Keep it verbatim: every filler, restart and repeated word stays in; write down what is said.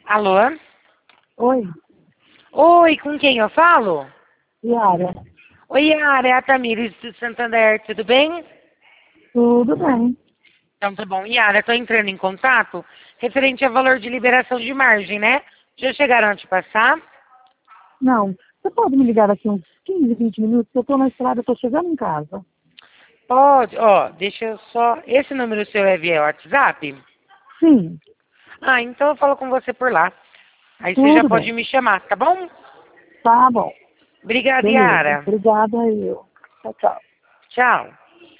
Alô? Oi, Oi, com quem eu falo? Yara. Oi, Yara, é a Tamires do Santander, tudo bem? Tudo bem? Então tá bom. Yara, estou entrando em contato referente ao valor de liberação de margem, né? Já chegaram a te passar? Não. Você pode me ligar daqui uns quinze, vinte minutos? Eu estou na estrada, estou chegando em casa. Pode, ó, deixa eu só... Esse número seu é via WhatsApp? Sim, Ah, então eu falo com você por lá. Aí você já tudo pode bem. me chamar, tá bom? Tá bom. Obrigada, Beleza. Yara. Obrigada eu. Tchau, tchau. Tchau.